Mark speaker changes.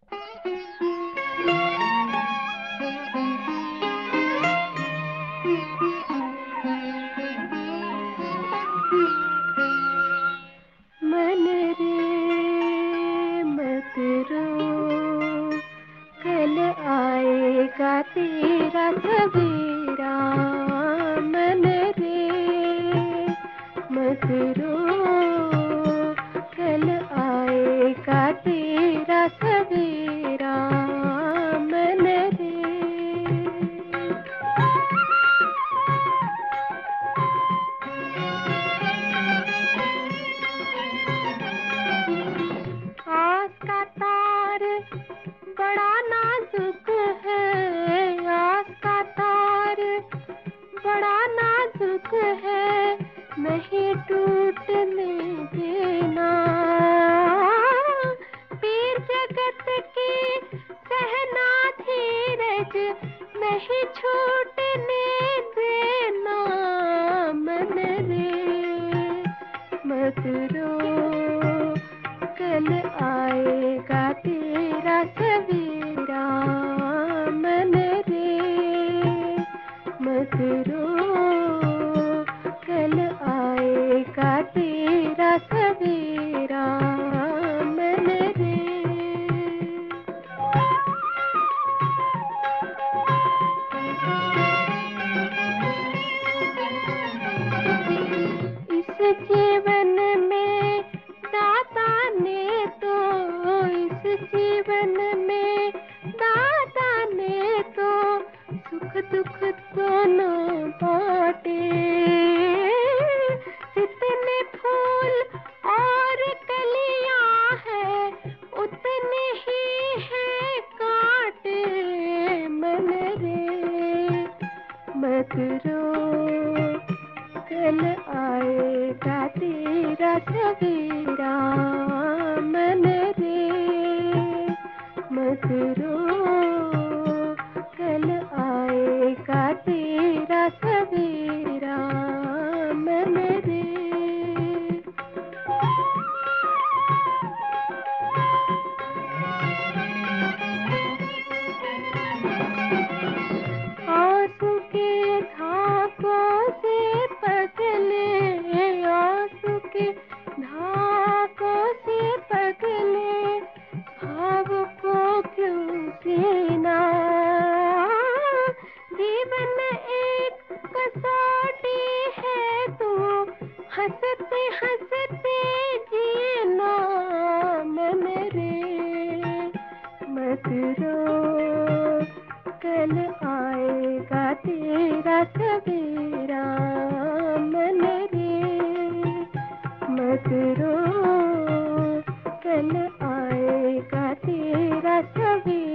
Speaker 1: मन रे मत रो, कल आएगा तेरा सवेरा। मन रे मत रो, कल आएगा तेरा सवेरा। मन रे आस का तार बड़ा नाजुक है, आस का तार बड़ा नाजुक है, नहीं टूटने देना। पीर जगत की सहना धीरज नहीं छूटने देना। मन रे मत रो, कल आएगा तेरा सवेरा। मन रे मत रो, कल आएगा तेरा सवेरा। मन रे इस जीवन में दाता ने तो, इस जीवन में दाता ने तो सुख दुख दोनों बांटे। जितने फूल और कलियां हैं उतने ही है कांटे। मन रे मत रो, कल आएगा तेरा सवेरा। मन रे मत रो, कल आएगा तेरा सवेरा। मन रे आंसू के धागों से पगले, आंसू के धागों से पगले, भाव को क्यों सीना। जीवन एक कसौटी है, तू हंसते हंसते जीना। मन रे मत रो, कल आएगा तेरा सवेरा। मन रे मत रो, कल आएगा तेरा सवेरा।